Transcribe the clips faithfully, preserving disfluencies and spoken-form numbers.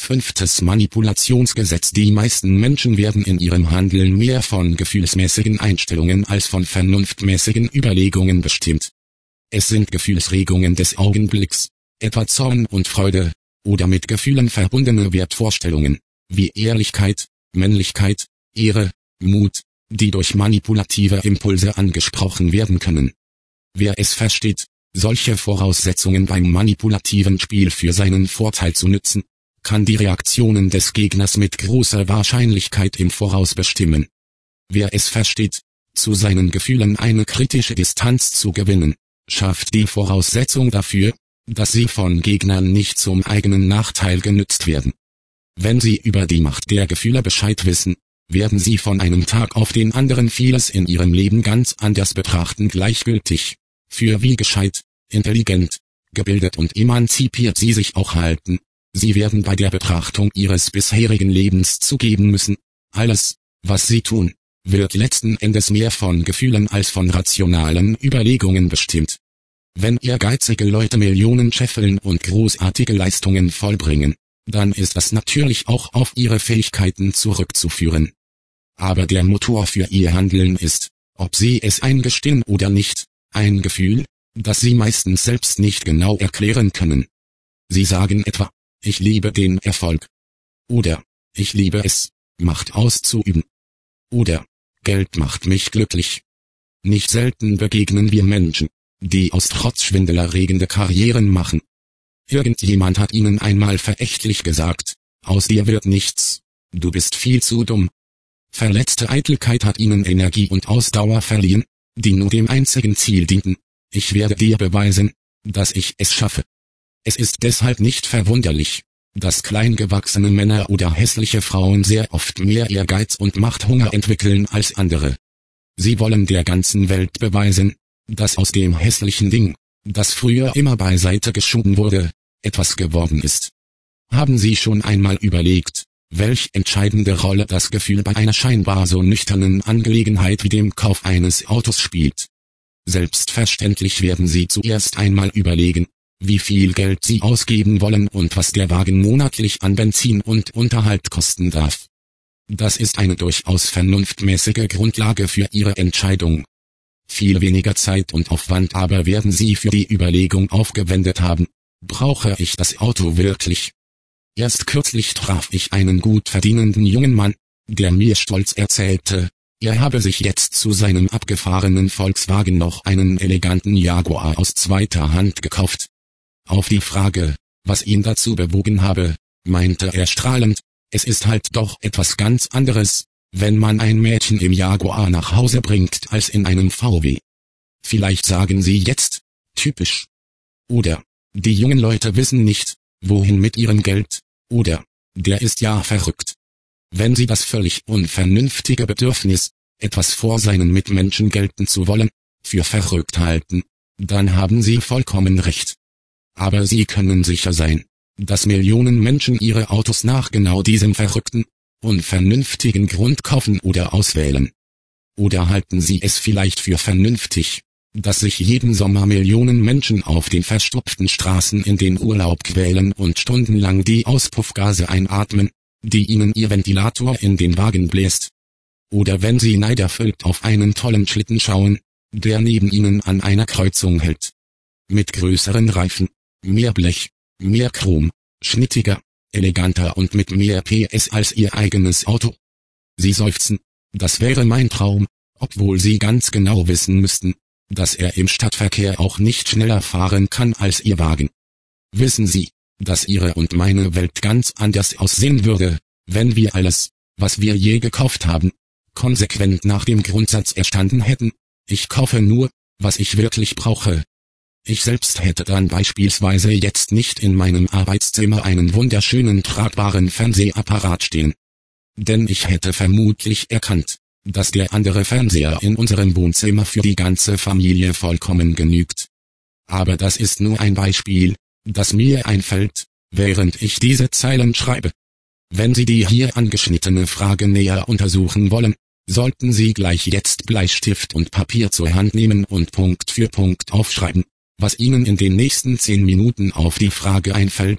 Fünftes Manipulationsgesetz. Die meisten Menschen werden in ihrem Handeln mehr von gefühlsmäßigen Einstellungen als von vernunftmäßigen Überlegungen bestimmt. Es sind Gefühlsregungen des Augenblicks, etwa Zorn und Freude, oder mit Gefühlen verbundene Wertvorstellungen, wie Ehrlichkeit, Männlichkeit, Ehre, Mut, die durch manipulative Impulse angesprochen werden können. Wer es versteht, solche Voraussetzungen beim manipulativen Spiel für seinen Vorteil zu nützen, kann die Reaktionen des Gegners mit großer Wahrscheinlichkeit im Voraus bestimmen. Wer es versteht, zu seinen Gefühlen eine kritische Distanz zu gewinnen, schafft die Voraussetzung dafür, dass sie von Gegnern nicht zum eigenen Nachteil genützt werden. Wenn sie über die Macht der Gefühle Bescheid wissen, werden sie von einem Tag auf den anderen vieles in ihrem Leben ganz anders betrachten. Gleichgültig, für wie gescheit, intelligent, gebildet und emanzipiert sie sich auch halten, sie werden bei der Betrachtung ihres bisherigen Lebens zugeben müssen, alles, was sie tun, wird letzten Endes mehr von Gefühlen als von rationalen Überlegungen bestimmt. Wenn ehrgeizige Leute Millionen scheffeln und großartige Leistungen vollbringen, dann ist das natürlich auch auf ihre Fähigkeiten zurückzuführen. Aber der Motor für ihr Handeln ist, ob sie es eingestehen oder nicht, ein Gefühl, das sie meistens selbst nicht genau erklären können. Sie sagen etwa, ich liebe den Erfolg. Oder, ich liebe es, Macht auszuüben. Oder, Geld macht mich glücklich. Nicht selten begegnen wir Menschen, die aus Trotz schwindelerregende Karrieren machen. Irgendjemand hat ihnen einmal verächtlich gesagt, aus dir wird nichts, du bist viel zu dumm. Verletzte Eitelkeit hat ihnen Energie und Ausdauer verliehen, die nur dem einzigen Ziel dienten, ich werde dir beweisen, dass ich es schaffe. Es ist deshalb nicht verwunderlich, dass kleingewachsene Männer oder hässliche Frauen sehr oft mehr Ehrgeiz und Machthunger entwickeln als andere. Sie wollen der ganzen Welt beweisen, dass aus dem hässlichen Ding, das früher immer beiseite geschoben wurde, etwas geworden ist. Haben Sie schon einmal überlegt, welch entscheidende Rolle das Gefühl bei einer scheinbar so nüchternen Angelegenheit wie dem Kauf eines Autos spielt? Selbstverständlich werden Sie zuerst einmal überlegen, wie viel Geld Sie ausgeben wollen und was der Wagen monatlich an Benzin und Unterhalt kosten darf. Das ist eine durchaus vernunftmäßige Grundlage für Ihre Entscheidung. Viel weniger Zeit und Aufwand aber werden Sie für die Überlegung aufgewendet haben, brauche ich das Auto wirklich? Erst kürzlich traf ich einen gut verdienenden jungen Mann, der mir stolz erzählte, er habe sich jetzt zu seinem abgefahrenen Volkswagen noch einen eleganten Jaguar aus zweiter Hand gekauft. Auf die Frage, was ihn dazu bewogen habe, meinte er strahlend, es ist halt doch etwas ganz anderes, wenn man ein Mädchen im Jaguar nach Hause bringt als in einem V W. Vielleicht sagen Sie jetzt, typisch. Oder, die jungen Leute wissen nicht, wohin mit ihrem Geld, oder, der ist ja verrückt. Wenn Sie das völlig unvernünftige Bedürfnis, etwas vor seinen Mitmenschen gelten zu wollen, für verrückt halten, dann haben Sie vollkommen recht. Aber Sie können sicher sein, dass Millionen Menschen ihre Autos nach genau diesem verrückten, unvernünftigen Grund kaufen oder auswählen. Oder halten Sie es vielleicht für vernünftig, dass sich jeden Sommer Millionen Menschen auf den verstopften Straßen in den Urlaub quälen und stundenlang die Auspuffgase einatmen, die ihnen ihr Ventilator in den Wagen bläst? Oder wenn Sie neiderfüllt auf einen tollen Schlitten schauen, der neben ihnen an einer Kreuzung hält. Mit größeren Reifen, mehr Blech, mehr Chrom, schnittiger, eleganter und mit mehr P S als Ihr eigenes Auto. Sie seufzen, das wäre mein Traum, obwohl Sie ganz genau wissen müssten, dass er im Stadtverkehr auch nicht schneller fahren kann als Ihr Wagen. Wissen Sie, dass Ihre und meine Welt ganz anders aussehen würde, wenn wir alles, was wir je gekauft haben, konsequent nach dem Grundsatz erstanden hätten, ich kaufe nur, was ich wirklich brauche. Ich selbst hätte dann beispielsweise jetzt nicht in meinem Arbeitszimmer einen wunderschönen tragbaren Fernsehapparat stehen. Denn ich hätte vermutlich erkannt, dass der andere Fernseher in unserem Wohnzimmer für die ganze Familie vollkommen genügt. Aber das ist nur ein Beispiel, das mir einfällt, während ich diese Zeilen schreibe. Wenn Sie die hier angeschnittene Frage näher untersuchen wollen, sollten Sie gleich jetzt Bleistift und Papier zur Hand nehmen und Punkt für Punkt aufschreiben, was Ihnen in den nächsten zehn Minuten auf die Frage einfällt,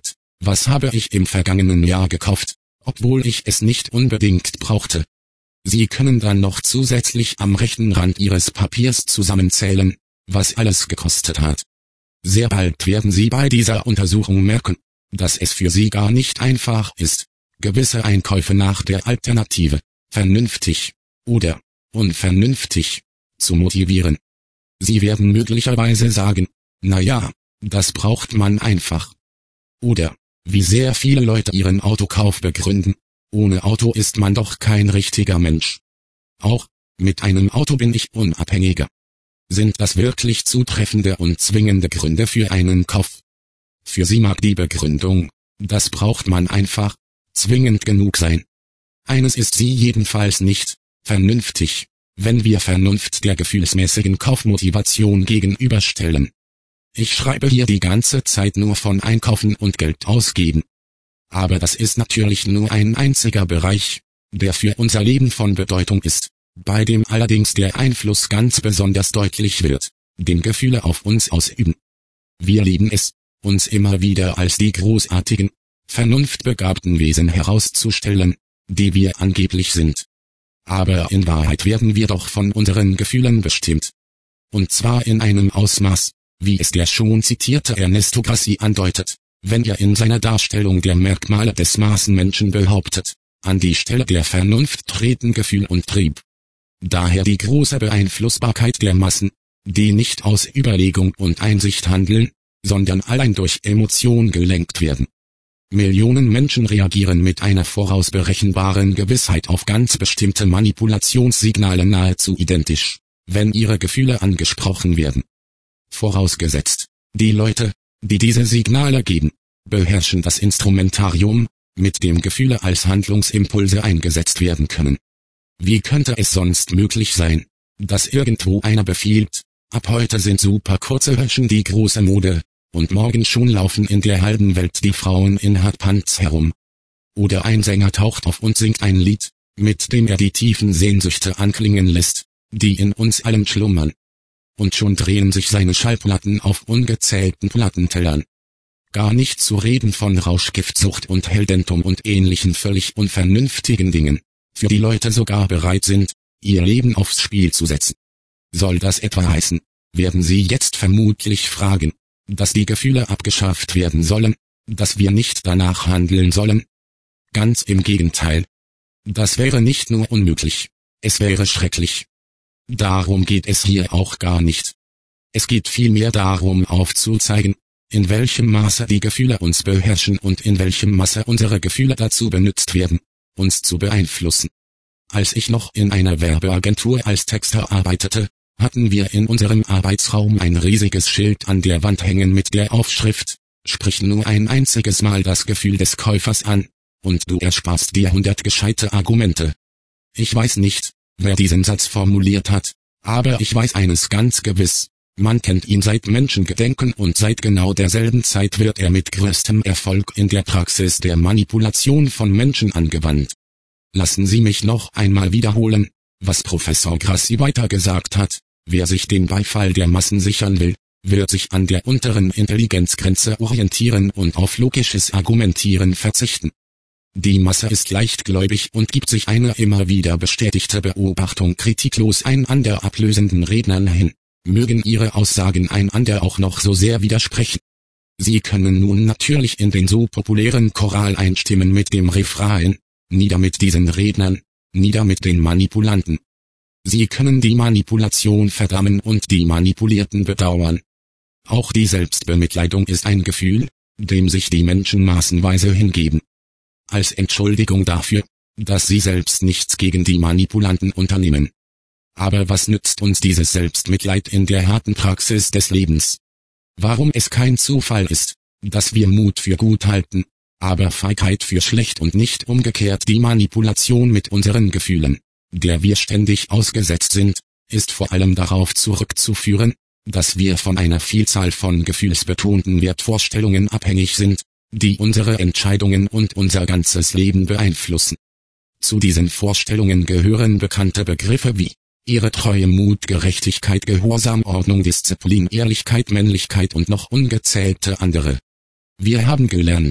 Was habe ich im vergangenen Jahr gekauft, obwohl ich es nicht unbedingt brauchte? Sie können dann noch zusätzlich am rechten Rand Ihres Papiers zusammenzählen, was alles gekostet hat. Sehr bald werden Sie bei dieser Untersuchung merken, dass es für Sie gar nicht einfach ist, gewisse Einkäufe nach der Alternative, vernünftig oder unvernünftig, zu motivieren. Sie werden möglicherweise sagen, na ja, das braucht man einfach. Oder, wie sehr viele Leute ihren Autokauf begründen, ohne Auto ist man doch kein richtiger Mensch. Auch, mit einem Auto bin ich unabhängiger. Sind das wirklich zutreffende und zwingende Gründe für einen Kauf? Für Sie mag die Begründung, das braucht man einfach, zwingend genug sein. Eines ist sie jedenfalls nicht, vernünftig, wenn wir Vernunft der gefühlsmäßigen Kaufmotivation gegenüberstellen. Ich schreibe hier die ganze Zeit nur von Einkaufen und Geld ausgeben. Aber das ist natürlich nur ein einziger Bereich, der für unser Leben von Bedeutung ist, bei dem allerdings der Einfluss ganz besonders deutlich wird, den Gefühle auf uns ausüben. Wir lieben es, uns immer wieder als die großartigen, vernunftbegabten Wesen herauszustellen, die wir angeblich sind. Aber in Wahrheit werden wir doch von unseren Gefühlen bestimmt. Und zwar in einem Ausmaß, wie es der schon zitierte Ernesto Grassi andeutet, wenn er in seiner Darstellung der Merkmale des Massenmenschen behauptet, an die Stelle der Vernunft treten Gefühl und Trieb. Daher die große Beeinflussbarkeit der Massen, die nicht aus Überlegung und Einsicht handeln, sondern allein durch Emotion gelenkt werden. Millionen Menschen reagieren mit einer vorausberechenbaren Gewissheit auf ganz bestimmte Manipulationssignale nahezu identisch, wenn ihre Gefühle angesprochen werden. Vorausgesetzt, die Leute, die diese Signale geben, beherrschen das Instrumentarium, mit dem Gefühle als Handlungsimpulse eingesetzt werden können. Wie könnte es sonst möglich sein, dass irgendwo einer befiehlt, ab heute sind super kurze Höschen die große Mode, und morgen schon laufen in der halben Welt die Frauen in Hardpants herum. Oder ein Sänger taucht auf und singt ein Lied, mit dem er die tiefen Sehnsüchte anklingen lässt, die in uns allen schlummern. Und schon drehen sich seine Schallplatten auf ungezählten Plattentellern. Gar nicht zu reden von Rauschgiftsucht und Heldentum und ähnlichen völlig unvernünftigen Dingen, für die Leute sogar bereit sind, ihr Leben aufs Spiel zu setzen. Soll das etwa heißen, werden Sie jetzt vermutlich fragen, dass die Gefühle abgeschafft werden sollen, dass wir nicht danach handeln sollen? Ganz im Gegenteil. Das wäre nicht nur unmöglich, es wäre schrecklich. Darum geht es hier auch gar nicht. Es geht vielmehr darum aufzuzeigen, in welchem Maße die Gefühle uns beherrschen und in welchem Maße unsere Gefühle dazu benutzt werden, uns zu beeinflussen. Als ich noch in einer Werbeagentur als Texter arbeitete, hatten wir in unserem Arbeitsraum ein riesiges Schild an der Wand hängen mit der Aufschrift, sprich nur ein einziges Mal das Gefühl des Käufers an, und du ersparst dir hundert gescheite Argumente. Ich weiß nicht, wer diesen Satz formuliert hat, aber ich weiß eines ganz gewiss, man kennt ihn seit Menschengedenken und seit genau derselben Zeit wird er mit größtem Erfolg in der Praxis der Manipulation von Menschen angewandt. Lassen Sie mich noch einmal wiederholen, was Professor Grassi weiter gesagt hat: Wer sich den Beifall der Massen sichern will, wird sich an der unteren Intelligenzgrenze orientieren und auf logisches Argumentieren verzichten. Die Masse ist leichtgläubig und gibt sich einer immer wieder bestätigte Beobachtung kritiklos einander ablösenden Rednern hin, mögen ihre Aussagen einander auch noch so sehr widersprechen. Sie können nun natürlich in den so populären Choral einstimmen mit dem Refrain: Nieder mit diesen Rednern, nieder mit den Manipulanten. Sie können die Manipulation verdammen und die Manipulierten bedauern. Auch die Selbstbemitleidung ist ein Gefühl, dem sich die Menschen massenweise hingeben. Als Entschuldigung dafür, dass sie selbst nichts gegen die Manipulanten unternehmen. Aber was nützt uns dieses Selbstmitleid in der harten Praxis des Lebens? Warum es kein Zufall ist, dass wir Mut für gut halten, aber Feigheit für schlecht und nicht umgekehrt die Manipulation mit unseren Gefühlen, der wir ständig ausgesetzt sind, ist vor allem darauf zurückzuführen, dass wir von einer Vielzahl von gefühlsbetonten Wertvorstellungen abhängig sind, die unsere Entscheidungen und unser ganzes Leben beeinflussen. Zu diesen Vorstellungen gehören bekannte Begriffe wie Ehre, Treue, Mut, Gerechtigkeit, Gehorsam, Ordnung, Disziplin, Ehrlichkeit, Männlichkeit und noch ungezählte andere. Wir haben gelernt,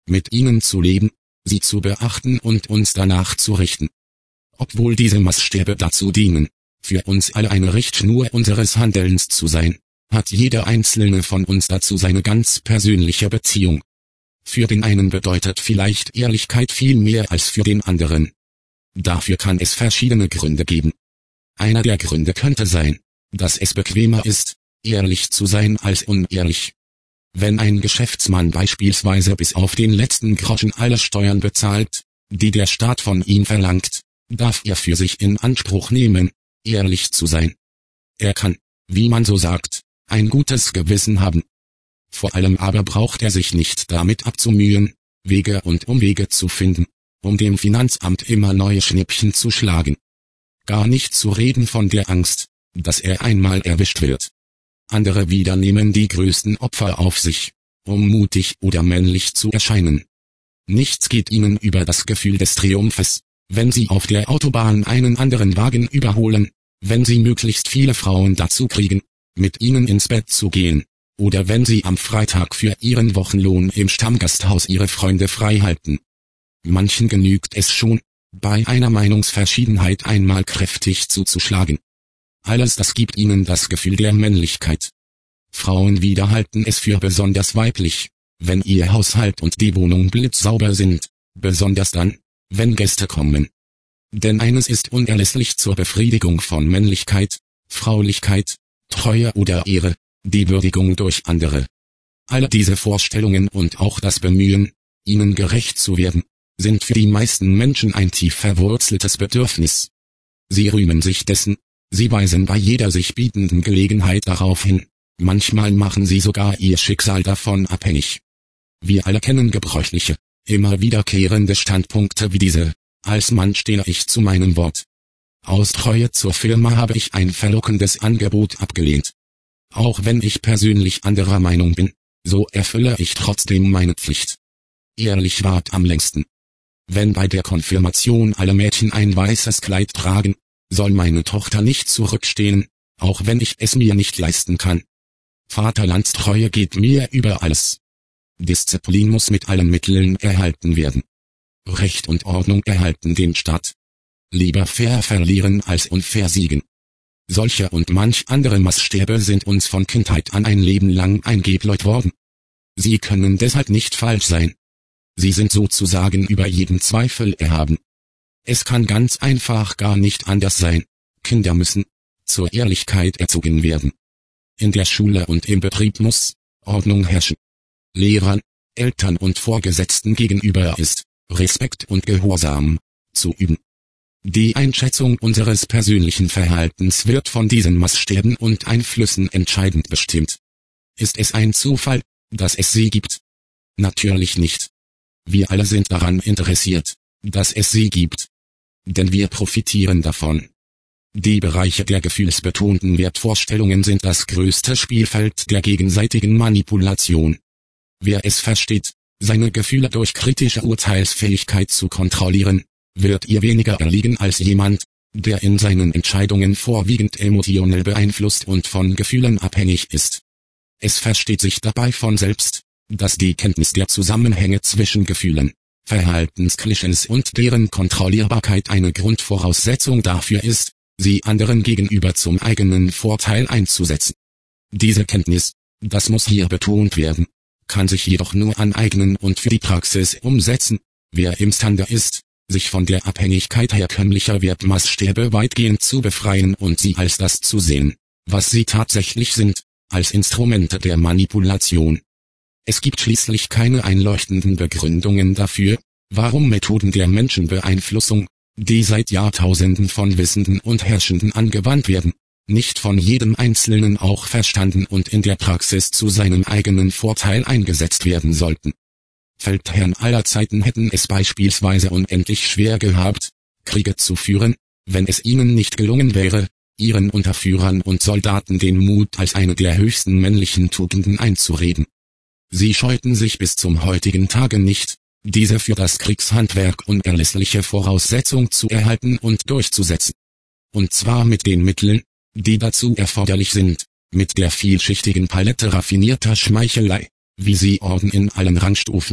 mit ihnen zu leben, sie zu beachten und uns danach zu richten. Obwohl diese Maßstäbe dazu dienen, für uns alle eine Richtschnur unseres Handelns zu sein, hat jeder einzelne von uns dazu seine ganz persönliche Beziehung. Für den einen bedeutet vielleicht Ehrlichkeit viel mehr als für den anderen. Dafür kann es verschiedene Gründe geben. Einer der Gründe könnte sein, dass es bequemer ist, ehrlich zu sein als unehrlich. Wenn ein Geschäftsmann beispielsweise bis auf den letzten Groschen alle Steuern bezahlt, die der Staat von ihm verlangt, darf er für sich in Anspruch nehmen, ehrlich zu sein. Er kann, wie man so sagt, ein gutes Gewissen haben. Vor allem aber braucht er sich nicht damit abzumühen, Wege und Umwege zu finden, um dem Finanzamt immer neue Schnippchen zu schlagen. Gar nicht zu reden von der Angst, dass er einmal erwischt wird. Andere wieder nehmen die größten Opfer auf sich, um mutig oder männlich zu erscheinen. Nichts geht ihnen über das Gefühl des Triumphes, wenn sie auf der Autobahn einen anderen Wagen überholen, wenn sie möglichst viele Frauen dazu kriegen, mit ihnen ins Bett zu gehen, oder wenn sie am Freitag für ihren Wochenlohn im Stammgasthaus ihre Freunde freihalten. Manchen genügt es schon, bei einer Meinungsverschiedenheit einmal kräftig zuzuschlagen. Alles das gibt ihnen das Gefühl der Männlichkeit. Frauen wieder halten es für besonders weiblich, wenn ihr Haushalt und die Wohnung blitzsauber sind, besonders dann, wenn Gäste kommen. Denn eines ist unerlässlich zur Befriedigung von Männlichkeit, Fraulichkeit, Treue oder Ehre, die Würdigung durch andere. Alle diese Vorstellungen und auch das Bemühen, ihnen gerecht zu werden, sind für die meisten Menschen ein tief verwurzeltes Bedürfnis. Sie rühmen sich dessen, sie weisen bei jeder sich bietenden Gelegenheit darauf hin, manchmal machen sie sogar ihr Schicksal davon abhängig. Wir alle kennen gebräuchliche, immer wiederkehrende Standpunkte wie diese: Als Mann stehe ich zu meinem Wort. Aus Treue zur Firma habe ich ein verlockendes Angebot abgelehnt. Auch wenn ich persönlich anderer Meinung bin, so erfülle ich trotzdem meine Pflicht. Ehrlich wahrt am längsten. Wenn bei der Konfirmation alle Mädchen ein weißes Kleid tragen, soll meine Tochter nicht zurückstehen, auch wenn ich es mir nicht leisten kann. Vaterlandstreue geht mir über alles. Disziplin muss mit allen Mitteln erhalten werden. Recht und Ordnung erhalten den Staat. Lieber fair verlieren als unfair siegen. Solche und manch andere Maßstäbe sind uns von Kindheit an ein Leben lang eingebläut worden. Sie können deshalb nicht falsch sein. Sie sind sozusagen über jeden Zweifel erhaben. Es kann ganz einfach gar nicht anders sein. Kinder müssen zur Ehrlichkeit erzogen werden. In der Schule und im Betrieb muss Ordnung herrschen. Lehrern, Eltern und Vorgesetzten gegenüber ist Respekt und Gehorsam zu üben. Die Einschätzung unseres persönlichen Verhaltens wird von diesen Maßstäben und Einflüssen entscheidend bestimmt. Ist es ein Zufall, dass es sie gibt? Natürlich nicht. Wir alle sind daran interessiert, dass es sie gibt. Denn wir profitieren davon. Die Bereiche der gefühlsbetonten Wertvorstellungen sind das größte Spielfeld der gegenseitigen Manipulation. Wer es versteht, seine Gefühle durch kritische Urteilsfähigkeit zu kontrollieren, wird ihr weniger erliegen als jemand, der in seinen Entscheidungen vorwiegend emotionell beeinflusst und von Gefühlen abhängig ist. Es versteht sich dabei von selbst, dass die Kenntnis der Zusammenhänge zwischen Gefühlen, Verhaltensklischees und deren Kontrollierbarkeit eine Grundvoraussetzung dafür ist, sie anderen gegenüber zum eigenen Vorteil einzusetzen. Diese Kenntnis, das muss hier betont werden, kann sich jedoch nur aneignen und für die Praxis umsetzen, wer imstande ist, sich von der Abhängigkeit herkömmlicher Wertmaßstäbe weitgehend zu befreien und sie als das zu sehen, was sie tatsächlich sind, als Instrumente der Manipulation. Es gibt schließlich keine einleuchtenden Begründungen dafür, warum Methoden der Menschenbeeinflussung, die seit Jahrtausenden von Wissenden und Herrschenden angewandt werden, nicht von jedem Einzelnen auch verstanden und in der Praxis zu seinem eigenen Vorteil eingesetzt werden sollten. Feldherren aller Zeiten hätten es beispielsweise unendlich schwer gehabt, Kriege zu führen, wenn es ihnen nicht gelungen wäre, ihren Unterführern und Soldaten den Mut als eine der höchsten männlichen Tugenden einzureden. Sie scheuten sich bis zum heutigen Tage nicht, diese für das Kriegshandwerk unerlässliche Voraussetzung zu erhalten und durchzusetzen. Und zwar mit den Mitteln, die dazu erforderlich sind, mit der vielschichtigen Palette raffinierter Schmeichelei, wie sie Orden in allen Rangstufen,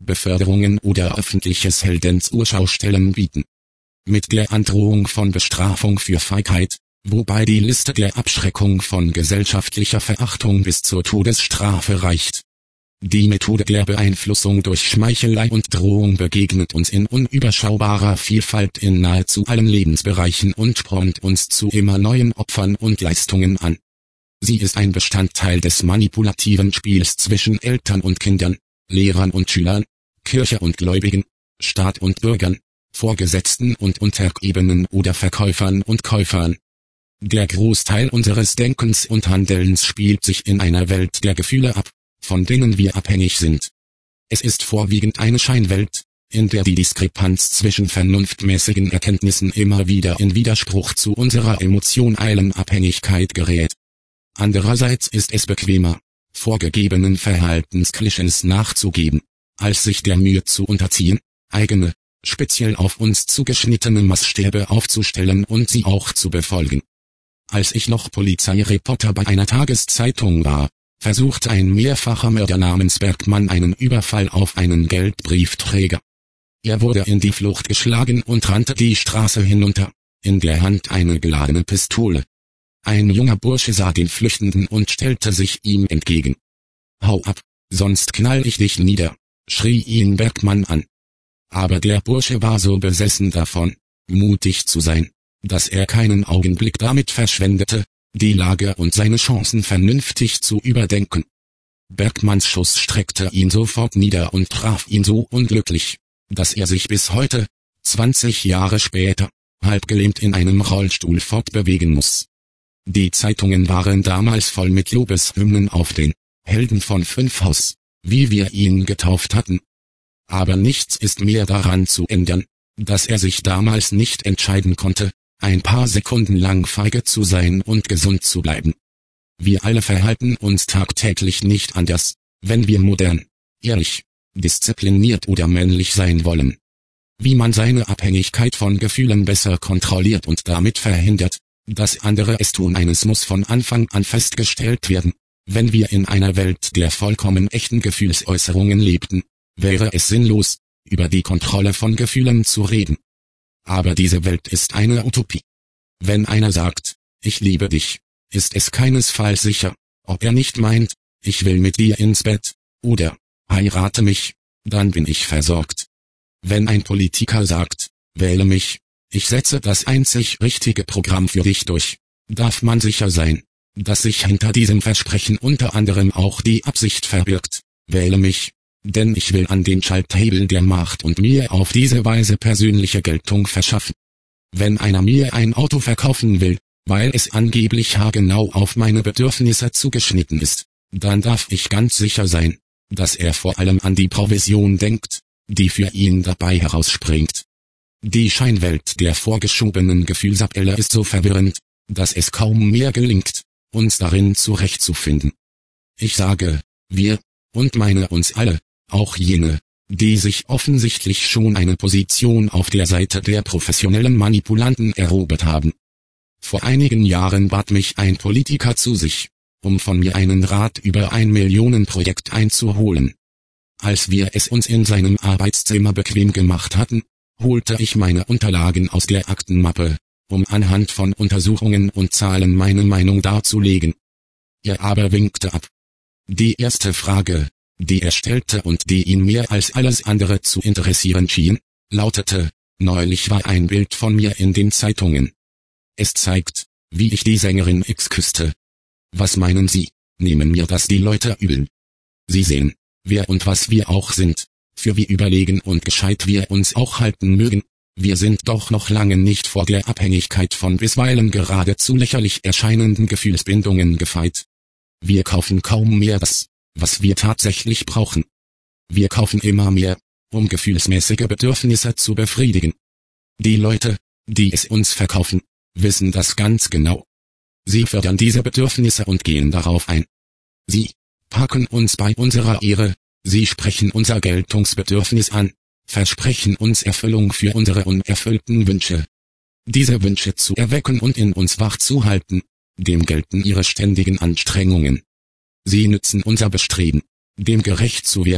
Beförderungen oder öffentliches Heldenzurschau-Stellen bieten. Mit der Androhung von Bestrafung für Feigheit, wobei die Liste der Abschreckung von gesellschaftlicher Verachtung bis zur Todesstrafe reicht. Die Methode der Beeinflussung durch Schmeichelei und Drohung begegnet uns in unüberschaubarer Vielfalt in nahezu allen Lebensbereichen und spornt uns zu immer neuen Opfern und Leistungen an. Sie ist ein Bestandteil des manipulativen Spiels zwischen Eltern und Kindern, Lehrern und Schülern, Kirche und Gläubigen, Staat und Bürgern, Vorgesetzten und Untergebenen oder Verkäufern und Käufern. Der Großteil unseres Denkens und Handelns spielt sich in einer Welt der Gefühle ab, von denen wir abhängig sind. Es ist vorwiegend eine Scheinwelt, in der die Diskrepanz zwischen vernunftmäßigen Erkenntnissen immer wieder in Widerspruch zu unserer emotionalen Abhängigkeit gerät. Andererseits ist es bequemer, vorgegebenen Verhaltensklischees nachzugeben, als sich der Mühe zu unterziehen, eigene, speziell auf uns zugeschnittene Maßstäbe aufzustellen und sie auch zu befolgen. Als ich noch Polizeireporter bei einer Tageszeitung war, versuchte ein mehrfacher Mörder namens Bergmann einen Überfall auf einen Geldbriefträger. Er wurde in die Flucht geschlagen und rannte die Straße hinunter, in der Hand eine geladene Pistole. Ein junger Bursche sah den Flüchtenden und stellte sich ihm entgegen. »Hau ab, sonst knall ich dich nieder«, schrie ihn Bergmann an. Aber der Bursche war so besessen davon, mutig zu sein, dass er keinen Augenblick damit verschwendete, die Lage und seine Chancen vernünftig zu überdenken. Bergmanns Schuss streckte ihn sofort nieder und traf ihn so unglücklich, dass er sich bis heute, zwanzig Jahre später, halbgelähmt in einem Rollstuhl fortbewegen muss. Die Zeitungen waren damals voll mit Lobeshymnen auf den Helden von Fünfhaus, wie wir ihn getauft hatten. Aber nichts ist mehr daran zu ändern, dass er sich damals nicht entscheiden konnte, ein paar Sekunden lang feige zu sein und gesund zu bleiben. Wir alle verhalten uns tagtäglich nicht anders, wenn wir modern, ehrlich, diszipliniert oder männlich sein wollen. Wie man seine Abhängigkeit von Gefühlen besser kontrolliert und damit verhindert, dass andere es tun, eines muss von Anfang an festgestellt werden. Wenn wir in einer Welt der vollkommen echten Gefühlsäußerungen lebten, wäre es sinnlos, über die Kontrolle von Gefühlen zu reden. Aber diese Welt ist eine Utopie. Wenn einer sagt, ich liebe dich, ist es keinesfalls sicher, ob er nicht meint, ich will mit dir ins Bett, oder, heirate mich, dann bin ich versorgt. Wenn ein Politiker sagt, wähle mich, ich setze das einzig richtige Programm für dich durch, darf man sicher sein, dass sich hinter diesem Versprechen unter anderem auch die Absicht verbirgt, wähle mich, denn ich will an den Schalthebel der Macht und mir auf diese Weise persönliche Geltung verschaffen. Wenn einer mir ein Auto verkaufen will, weil es angeblich haargenau auf meine Bedürfnisse zugeschnitten ist, dann darf ich ganz sicher sein, dass er vor allem an die Provision denkt, die für ihn dabei herausspringt. Die Scheinwelt der vorgeschobenen Gefühlsappelle ist so verwirrend, dass es kaum mehr gelingt, uns darin zurechtzufinden. Ich sage, wir, und meine uns alle, auch jene, die sich offensichtlich schon eine Position auf der Seite der professionellen Manipulanten erobert haben. Vor einigen Jahren bat mich ein Politiker zu sich, um von mir einen Rat über ein Millionenprojekt einzuholen. Als wir es uns in seinem Arbeitszimmer bequem gemacht hatten, holte ich meine Unterlagen aus der Aktenmappe, um anhand von Untersuchungen und Zahlen meine Meinung darzulegen. Er aber winkte ab. Die erste Frage, die er stellte und die ihn mehr als alles andere zu interessieren schien, lautete, neulich war ein Bild von mir in den Zeitungen. Es zeigt, wie ich die Sängerin X küsste. Was meinen Sie, nehmen mir das die Leute übel? Sie sehen, wer und was wir auch sind, für wie überlegen und gescheit wir uns auch halten mögen, wir sind doch noch lange nicht vor der Abhängigkeit von bisweilen geradezu lächerlich erscheinenden Gefühlsbindungen gefeit. Wir kaufen kaum mehr das, was wir tatsächlich brauchen. Wir kaufen immer mehr, um gefühlsmäßige Bedürfnisse zu befriedigen. Die Leute, die es uns verkaufen, wissen das ganz genau. Sie fördern diese Bedürfnisse und gehen darauf ein. Sie packen uns bei unserer Ehre, sie sprechen unser Geltungsbedürfnis an, versprechen uns Erfüllung für unsere unerfüllten Wünsche. Diese Wünsche zu erwecken und in uns wach zu halten, dem gelten ihre ständigen Anstrengungen. Sie nützen unser Bestreben, dem gerecht zu werden,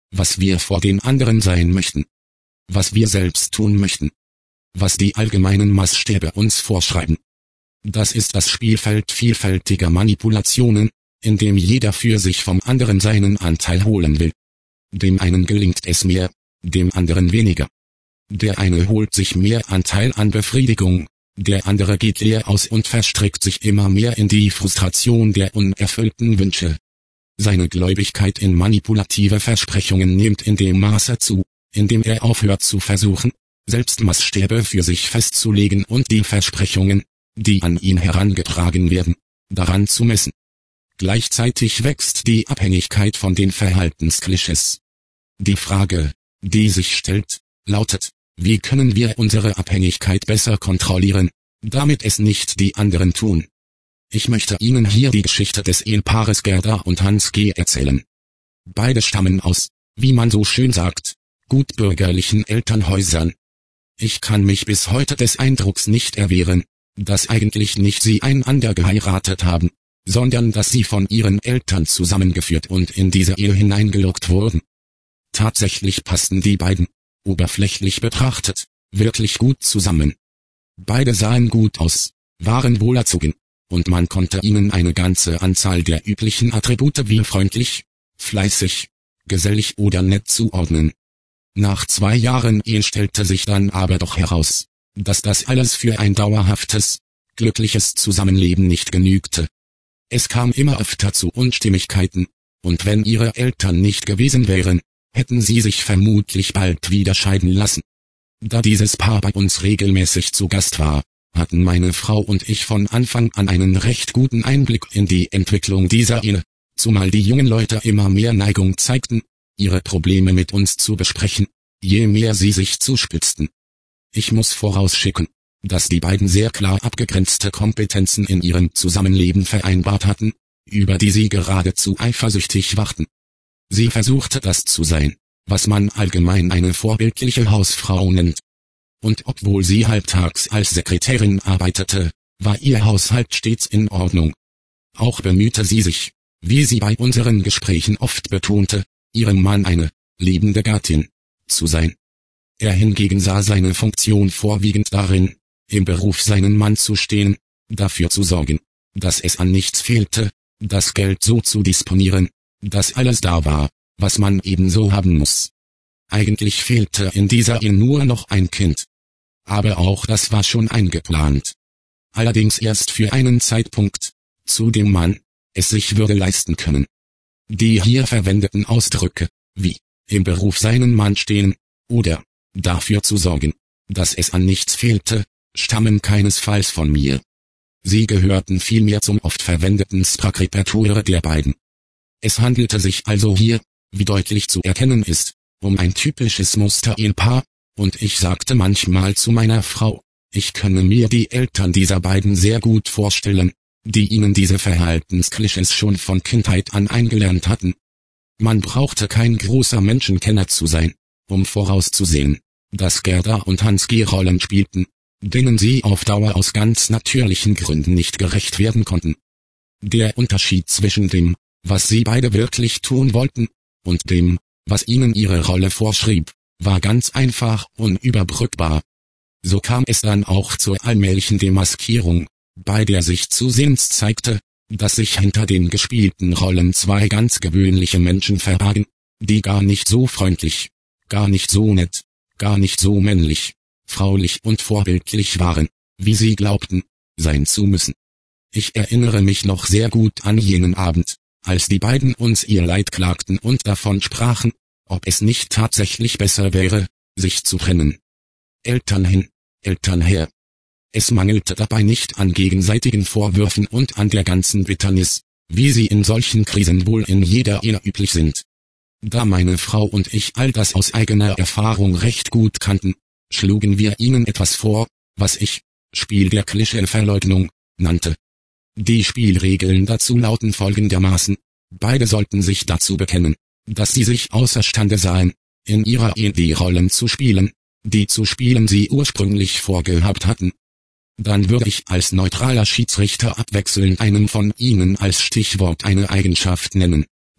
was wir vor den anderen sein möchten, was wir selbst tun möchten, was die allgemeinen Maßstäbe uns vorschreiben. Das ist das Spielfeld vielfältiger Manipulationen, in dem jeder für sich vom anderen seinen Anteil holen will. Dem einen gelingt es mehr, dem anderen weniger. Der eine holt sich mehr Anteil an Befriedigung, der andere geht leer aus und verstrickt sich immer mehr in die Frustration der unerfüllten Wünsche. Seine Gläubigkeit in manipulative Versprechungen nimmt in dem Maße zu, in dem er aufhört zu versuchen, selbst Maßstäbe für sich festzulegen und die Versprechungen, die an ihn herangetragen werden, daran zu messen. Gleichzeitig wächst die Abhängigkeit von den Verhaltensklischees. Die Frage, die sich stellt, lautet: Wie können wir unsere Abhängigkeit besser kontrollieren, damit es nicht die anderen tun? Ich möchte Ihnen hier die Geschichte des Ehepaares Gerda und Hans G. erzählen. Beide stammen aus, wie man so schön sagt, gutbürgerlichen Elternhäusern. Ich kann mich bis heute des Eindrucks nicht erwehren, dass eigentlich nicht sie einander geheiratet haben, sondern dass sie von ihren Eltern zusammengeführt und in diese Ehe hineingelockt wurden. Tatsächlich passten die beiden, oberflächlich betrachtet, wirklich gut zusammen. Beide sahen gut aus, waren wohlerzogen, und man konnte ihnen eine ganze Anzahl der üblichen Attribute wie freundlich, fleißig, gesellig oder nett zuordnen. Nach zwei Jahren Ehe stellte sich dann aber doch heraus, dass das alles für ein dauerhaftes, glückliches Zusammenleben nicht genügte. Es kam immer öfter zu Unstimmigkeiten, und wenn ihre Eltern nicht gewesen wären, hätten sie sich vermutlich bald wieder scheiden lassen. Da dieses Paar bei uns regelmäßig zu Gast war, hatten meine Frau und ich von Anfang an einen recht guten Einblick in die Entwicklung dieser Ehe, zumal die jungen Leute immer mehr Neigung zeigten, ihre Probleme mit uns zu besprechen, je mehr sie sich zuspitzten. Ich muss vorausschicken, dass die beiden sehr klar abgegrenzte Kompetenzen in ihrem Zusammenleben vereinbart hatten, über die sie geradezu eifersüchtig wachten. Sie versuchte das zu sein, was man allgemein eine vorbildliche Hausfrau nennt. Und obwohl sie halbtags als Sekretärin arbeitete, war ihr Haushalt stets in Ordnung. Auch bemühte sie sich, wie sie bei unseren Gesprächen oft betonte, ihrem Mann eine liebende Gattin zu sein. Er hingegen sah seine Funktion vorwiegend darin, im Beruf seinen Mann zu stehen, dafür zu sorgen, dass es an nichts fehlte, das Geld so zu disponieren, dass alles da war, was man ebenso haben muss. Eigentlich fehlte in dieser Ehe nur noch ein Kind. Aber auch das war schon eingeplant. Allerdings erst für einen Zeitpunkt, zu dem man es sich würde leisten können. Die hier verwendeten Ausdrücke, wie im Beruf seinen Mann stehen oder dafür zu sorgen, dass es an nichts fehlte, stammen keinesfalls von mir. Sie gehörten vielmehr zum oft verwendeten Sprachrepertoire der beiden. Es handelte sich also hier, wie deutlich zu erkennen ist, um ein typisches Muster-Ehepaar, und ich sagte manchmal zu meiner Frau, ich könne mir die Eltern dieser beiden sehr gut vorstellen, die ihnen diese Verhaltensklischees schon von Kindheit an eingelernt hatten. Man brauchte kein großer Menschenkenner zu sein, um vorauszusehen, dass Gerda und Hans G. Rollen spielten, denen sie auf Dauer aus ganz natürlichen Gründen nicht gerecht werden konnten. Der Unterschied zwischen dem, was sie beide wirklich tun wollten, und dem, was ihnen ihre Rolle vorschrieb, war ganz einfach unüberbrückbar. So kam es dann auch zur allmählichen Demaskierung, bei der sich zusehends zeigte, dass sich hinter den gespielten Rollen zwei ganz gewöhnliche Menschen verbargen, die gar nicht so freundlich, gar nicht so nett, gar nicht so männlich, fraulich und vorbildlich waren, wie sie glaubten, sein zu müssen. Ich erinnere mich noch sehr gut an jenen Abend, als die beiden uns ihr Leid klagten und davon sprachen, ob es nicht tatsächlich besser wäre, sich zu trennen. Eltern hin, Eltern her. Es mangelte dabei nicht an gegenseitigen Vorwürfen und an der ganzen Bitternis, wie sie in solchen Krisen wohl in jeder Ehe üblich sind. Da meine Frau und ich all das aus eigener Erfahrung recht gut kannten, schlugen wir ihnen etwas vor, was ich, Spiel der Klischeeverleugnung, nannte. Die Spielregeln dazu lauten folgendermaßen: Beide sollten sich dazu bekennen, dass sie sich außerstande sahen, in ihrer Ehe die Rollen zu spielen, die zu spielen sie ursprünglich vorgehabt hatten. Dann würde ich als neutraler Schiedsrichter abwechselnd einem von ihnen als Stichwort eine Eigenschaft nennen,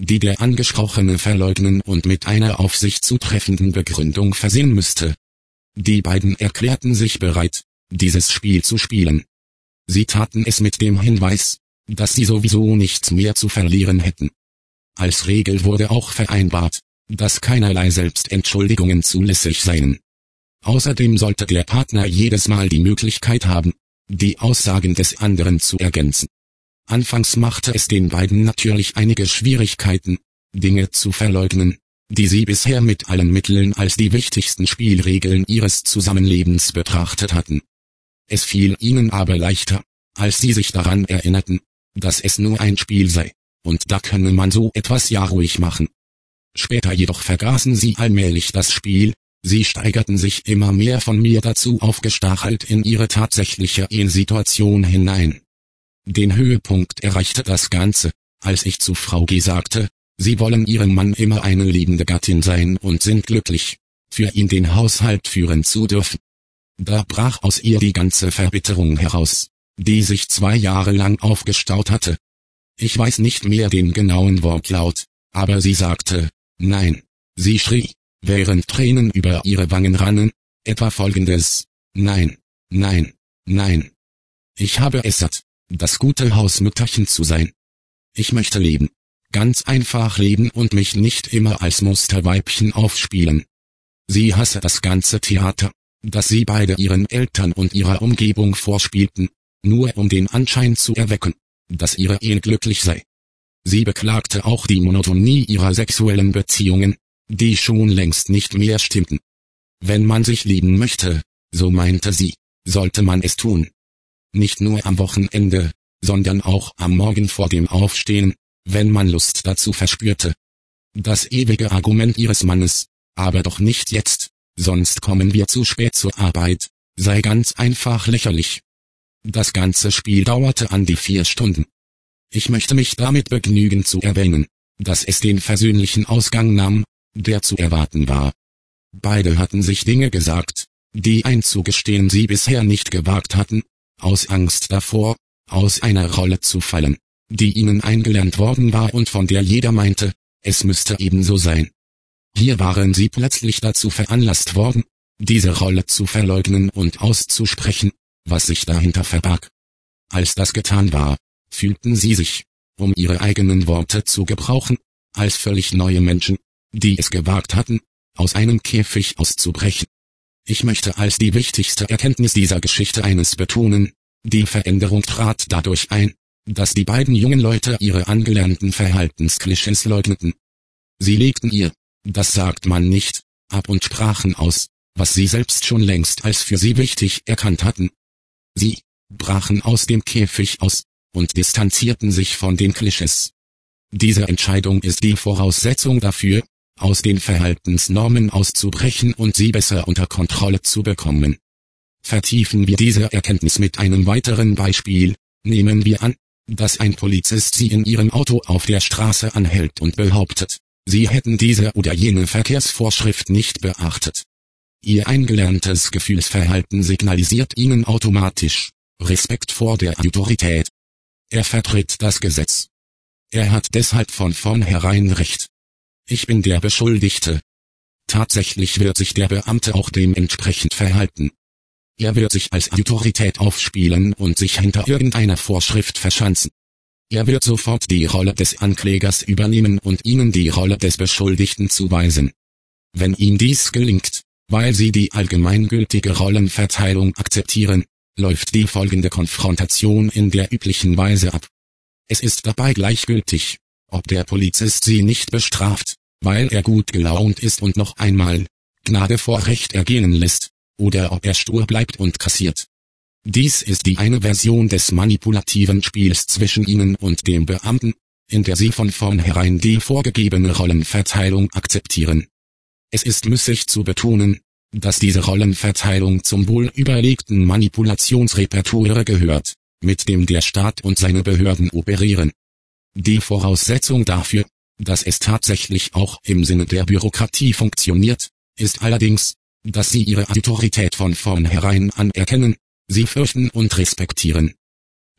die der Angesprochene verleugnen und mit einer auf sich zutreffenden Begründung versehen müsste. Die beiden erklärten sich bereit, dieses Spiel zu spielen. Sie taten es mit dem Hinweis, dass sie sowieso nichts mehr zu verlieren hätten. Als Regel wurde auch vereinbart, dass keinerlei Selbstentschuldigungen zulässig seien. Außerdem sollte der Partner jedes Mal die Möglichkeit haben, die Aussagen des anderen zu ergänzen. Anfangs machte es den beiden natürlich einige Schwierigkeiten, Dinge zu verleugnen, die sie bisher mit allen Mitteln als die wichtigsten Spielregeln ihres Zusammenlebens betrachtet hatten. Es fiel ihnen aber leichter, als sie sich daran erinnerten, dass es nur ein Spiel sei, und da könne man so etwas ja ruhig machen. Später jedoch vergaßen sie allmählich das Spiel, sie steigerten sich immer mehr von mir dazu aufgestachelt in ihre tatsächliche Ehensituation hinein. Den Höhepunkt erreichte das Ganze, als ich zu Frau G. sagte, sie wollen ihrem Mann immer eine liebende Gattin sein und sind glücklich, für ihn den Haushalt führen zu dürfen. Da brach aus ihr die ganze Verbitterung heraus, die sich zwei Jahre lang aufgestaut hatte. Ich weiß nicht mehr den genauen Wortlaut, aber sie sagte, nein, sie schrie, während Tränen über ihre Wangen rannen, etwa folgendes: Nein, nein, nein. Ich habe es satt, das gute Hausmütterchen zu sein. Ich möchte leben, ganz einfach leben und mich nicht immer als Musterweibchen aufspielen. Sie hasse das ganze Theater, das sie beide ihren Eltern und ihrer Umgebung vorspielten, nur um den Anschein zu erwecken, dass ihre Ehe glücklich sei. Sie beklagte auch die Monotonie ihrer sexuellen Beziehungen, die schon längst nicht mehr stimmten. Wenn man sich lieben möchte, so meinte sie, sollte man es tun. Nicht nur am Wochenende, sondern auch am Morgen vor dem Aufstehen, wenn man Lust dazu verspürte. Das ewige Argument ihres Mannes, aber doch nicht jetzt, sonst kommen wir zu spät zur Arbeit, sei ganz einfach lächerlich. Das ganze Spiel dauerte an die vier Stunden. Ich möchte mich damit begnügen zu erwähnen, dass es den versöhnlichen Ausgang nahm, der zu erwarten war. Beide hatten sich Dinge gesagt, die einzugestehen sie bisher nicht gewagt hatten, aus Angst davor, aus einer Rolle zu fallen, die ihnen eingelernt worden war und von der jeder meinte, es müsste ebenso sein. Hier waren sie plötzlich dazu veranlasst worden, diese Rolle zu verleugnen und auszusprechen, was sich dahinter verbarg. Als das getan war, fühlten sie sich, um ihre eigenen Worte zu gebrauchen, als völlig neue Menschen, die es gewagt hatten, aus einem Käfig auszubrechen. Ich möchte als die wichtigste Erkenntnis dieser Geschichte eines betonen: Die Veränderung trat dadurch ein, dass die beiden jungen Leute ihre angelernten Verhaltensklischees leugneten. Sie legten ihr, das sagt man nicht, ab und sprachen aus, was sie selbst schon längst als für sie wichtig erkannt hatten. Sie brachen aus dem Käfig aus und distanzierten sich von den Klischees. Diese Entscheidung ist die Voraussetzung dafür, aus den Verhaltensnormen auszubrechen und sie besser unter Kontrolle zu bekommen. Vertiefen wir diese Erkenntnis mit einem weiteren Beispiel. Nehmen wir an, dass ein Polizist sie in ihrem Auto auf der Straße anhält und behauptet, sie hätten diese oder jene Verkehrsvorschrift nicht beachtet. Ihr eingelerntes Gefühlsverhalten signalisiert ihnen automatisch Respekt vor der Autorität. Er vertritt das Gesetz. Er hat deshalb von vornherein Recht. Ich bin der Beschuldigte. Tatsächlich wird sich der Beamte auch dementsprechend verhalten. Er wird sich als Autorität aufspielen und sich hinter irgendeiner Vorschrift verschanzen. Er wird sofort die Rolle des Anklägers übernehmen und ihnen die Rolle des Beschuldigten zuweisen. Wenn ihm dies gelingt, weil sie die allgemeingültige Rollenverteilung akzeptieren, läuft die folgende Konfrontation in der üblichen Weise ab. Es ist dabei gleichgültig, ob der Polizist sie nicht bestraft, weil er gut gelaunt ist und noch einmal Gnade vor Recht ergehen lässt, oder ob er stur bleibt und kassiert. Dies ist die eine Version des manipulativen Spiels zwischen ihnen und dem Beamten, in der sie von vornherein die vorgegebene Rollenverteilung akzeptieren. Es ist müßig zu betonen, dass diese Rollenverteilung zum wohl überlegten Manipulationsrepertoire gehört, mit dem der Staat und seine Behörden operieren. Die Voraussetzung dafür, dass es tatsächlich auch im Sinne der Bürokratie funktioniert, ist allerdings, dass sie ihre Autorität von vornherein anerkennen, sie fürchten und respektieren.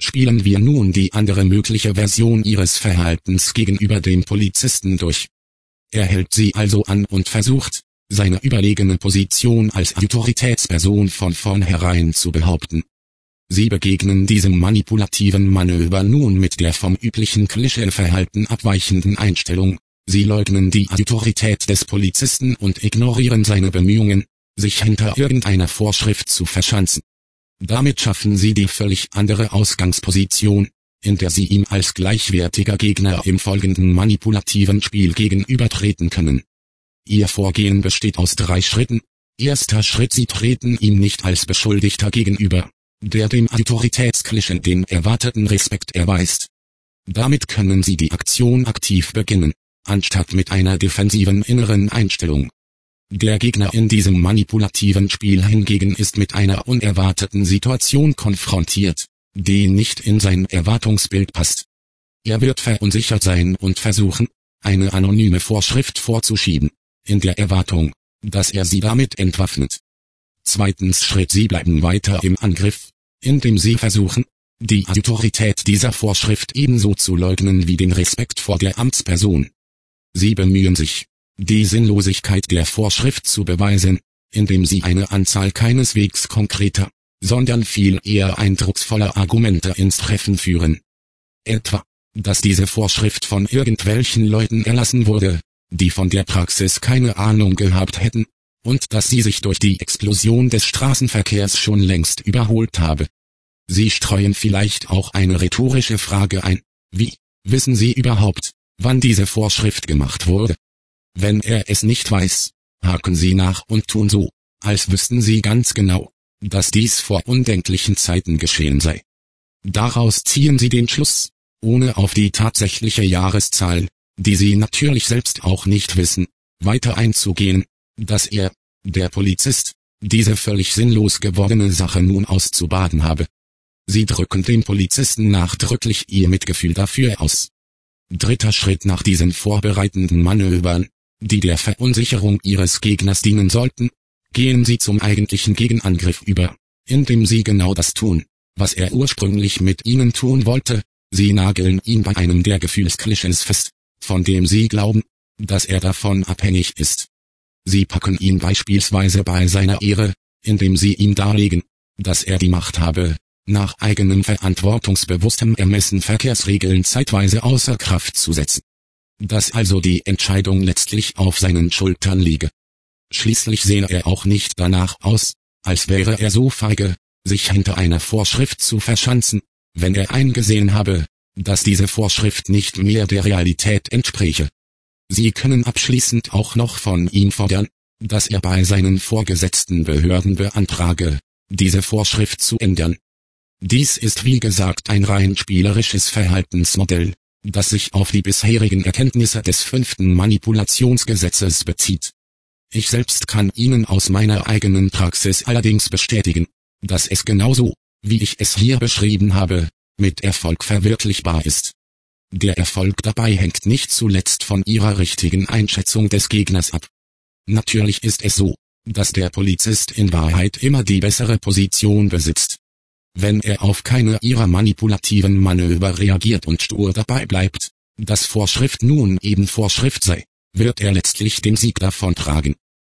Spielen wir nun die andere mögliche Version ihres Verhaltens gegenüber dem Polizisten durch. Er hält sie also an und versucht, seine überlegene Position als Autoritätsperson von vornherein zu behaupten. Sie begegnen diesem manipulativen Manöver nun mit der vom üblichen Klischeeverhalten abweichenden Einstellung. Sie leugnen die Autorität des Polizisten und ignorieren seine Bemühungen, sich hinter irgendeiner Vorschrift zu verschanzen. Damit schaffen sie die völlig andere Ausgangsposition, in der sie ihm als gleichwertiger Gegner im folgenden manipulativen Spiel gegenübertreten können. Ihr Vorgehen besteht aus drei Schritten. Erster Schritt: Sie treten ihm nicht als Beschuldigter gegenüber, der dem Autoritätsklischee den erwarteten Respekt erweist. Damit können sie die Aktion aktiv beginnen, anstatt mit einer defensiven inneren Einstellung. Der Gegner in diesem manipulativen Spiel hingegen ist mit einer unerwarteten Situation konfrontiert, die nicht in sein Erwartungsbild passt. Er wird verunsichert sein und versuchen, eine anonyme Vorschrift vorzuschieben, in der Erwartung, dass er sie damit entwaffnet. Zweitens Schritt: Sie bleiben weiter im Angriff, indem sie versuchen, die Autorität dieser Vorschrift ebenso zu leugnen wie den Respekt vor der Amtsperson. Sie bemühen sich, die Sinnlosigkeit der Vorschrift zu beweisen, indem sie eine Anzahl keineswegs konkreter, sondern viel eher eindrucksvoller Argumente ins Treffen führen. Etwa, dass diese Vorschrift von irgendwelchen Leuten erlassen wurde, die von der Praxis keine Ahnung gehabt hätten, und dass sie sich durch die Explosion des Straßenverkehrs schon längst überholt habe. Sie streuen vielleicht auch eine rhetorische Frage ein, wie: Wissen Sie überhaupt, wann diese Vorschrift gemacht wurde? Wenn er es nicht weiß, haken sie nach und tun so, als wüssten sie ganz genau, dass dies vor undenklichen Zeiten geschehen sei. Daraus ziehen sie den Schluss, ohne auf die tatsächliche Jahreszahl, die sie natürlich selbst auch nicht wissen, weiter einzugehen, dass er, der Polizist, diese völlig sinnlos gewordene Sache nun auszubaden habe. Sie drücken dem Polizisten nachdrücklich ihr Mitgefühl dafür aus. Dritter Schritt: Nach diesen vorbereitenden Manövern, die der Verunsicherung ihres Gegners dienen sollten, gehen sie zum eigentlichen Gegenangriff über, indem sie genau das tun, was er ursprünglich mit ihnen tun wollte. Sie nageln ihn bei einem der Gefühlsklischees fest, von dem sie glauben, dass er davon abhängig ist. Sie packen ihn beispielsweise bei seiner Ehre, indem sie ihm darlegen, dass er die Macht habe, nach eigenem verantwortungsbewusstem Ermessen Verkehrsregeln zeitweise außer Kraft zu setzen. Dass also die Entscheidung letztlich auf seinen Schultern liege. Schließlich sehe er auch nicht danach aus, als wäre er so feige, sich hinter einer Vorschrift zu verschanzen, wenn er eingesehen habe, dass diese Vorschrift nicht mehr der Realität entspräche. Sie können abschließend auch noch von ihm fordern, dass er bei seinen vorgesetzten Behörden beantrage, diese Vorschrift zu ändern. Dies ist wie gesagt ein rein spielerisches Verhaltensmodell, das sich auf die bisherigen Erkenntnisse des fünften Manipulationsgesetzes bezieht. Ich selbst kann Ihnen aus meiner eigenen Praxis allerdings bestätigen, dass es genauso, wie ich es hier beschrieben habe, mit Erfolg verwirklichbar ist. Der Erfolg dabei hängt nicht zuletzt von Ihrer richtigen Einschätzung des Gegners ab. Natürlich ist es so, dass der Polizist in Wahrheit immer die bessere Position besitzt. Wenn er auf keine Ihrer manipulativen Manöver reagiert und stur dabei bleibt, dass Vorschrift nun eben Vorschrift sei, wird er letztlich den Sieg davontragen.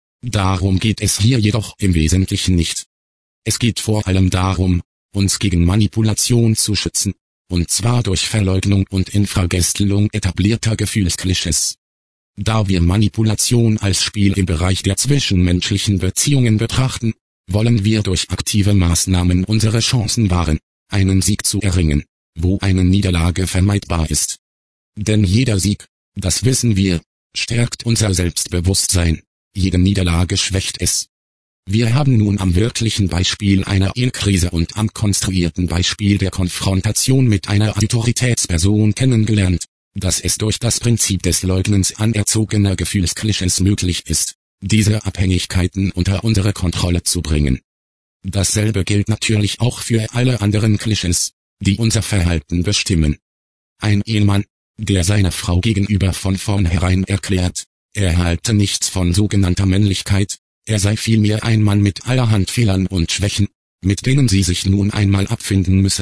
Darum geht es hier jedoch im Wesentlichen nicht. Es geht vor allem darum, uns gegen Manipulation zu schützen, und zwar durch Verleugnung und Infragestelung etablierter Gefühlsklischees. Da wir Manipulation als Spiel im Bereich der zwischenmenschlichen Beziehungen betrachten, wollen wir durch aktive Maßnahmen unsere Chancen wahren, einen Sieg zu erringen, wo eine Niederlage vermeidbar ist. Denn jeder Sieg, das wissen wir, stärkt unser Selbstbewusstsein, jede Niederlage schwächt es. Wir haben nun am wirklichen Beispiel einer Ehekrise und am konstruierten Beispiel der Konfrontation mit einer Autoritätsperson kennengelernt, dass es durch das Prinzip des Leugnens anerzogener Gefühlsklischees möglich ist, diese Abhängigkeiten unter unsere Kontrolle zu bringen. Dasselbe gilt natürlich auch für alle anderen Klischees, die unser Verhalten bestimmen. Ein Ehemann, der seiner Frau gegenüber von vornherein erklärt, er halte nichts von sogenannter Männlichkeit, er sei vielmehr ein Mann mit allerhand Fehlern und Schwächen, mit denen sie sich nun einmal abfinden müsse,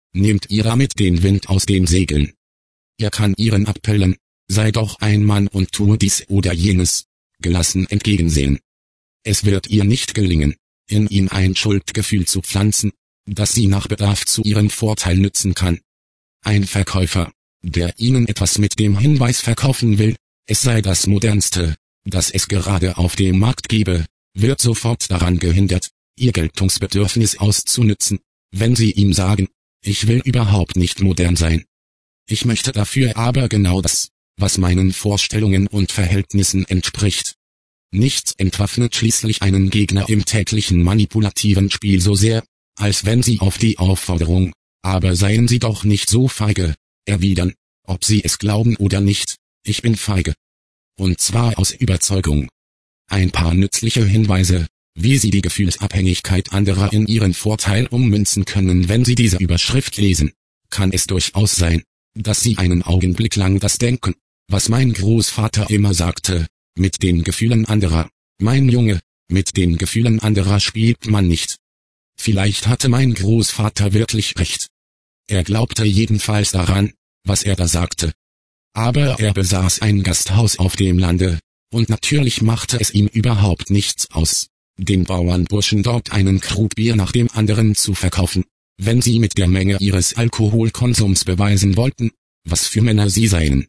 nehmt ihr damit den Wind aus den Segeln. Er kann ihren Appellen, sei doch ein Mann und tue dies oder jenes, gelassen entgegensehen. Es wird ihr nicht gelingen, in ihn ein Schuldgefühl zu pflanzen, das sie nach Bedarf zu ihrem Vorteil nützen kann. Ein Verkäufer, der ihnen etwas mit dem Hinweis verkaufen will, es sei das Modernste, das es gerade auf dem Markt gebe, wird sofort daran gehindert, ihr Geltungsbedürfnis auszunützen, wenn sie ihm sagen, ich will überhaupt nicht modern sein. Ich möchte dafür aber genau das, was meinen Vorstellungen und Verhältnissen entspricht. Nichts entwaffnet schließlich einen Gegner im täglichen manipulativen Spiel so sehr, als wenn sie auf die Aufforderung, aber seien Sie doch nicht so feige, erwidern, ob Sie es glauben oder nicht, ich bin feige. Und zwar aus Überzeugung. Ein paar nützliche Hinweise, wie Sie die Gefühlsabhängigkeit anderer in Ihren Vorteil ummünzen können, wenn Sie diese Überschrift lesen. Kann es durchaus sein, dass Sie einen Augenblick lang das denken, was mein Großvater immer sagte, mit den Gefühlen anderer, mein Junge, mit den Gefühlen anderer spielt man nicht. Vielleicht hatte mein Großvater wirklich recht. Er glaubte jedenfalls daran, was er da sagte. Aber er besaß ein Gasthaus auf dem Lande, und natürlich machte es ihm überhaupt nichts aus, den Bauernburschen dort einen Krug Bier nach dem anderen zu verkaufen, wenn sie mit der Menge ihres Alkoholkonsums beweisen wollten, was für Männer sie seien.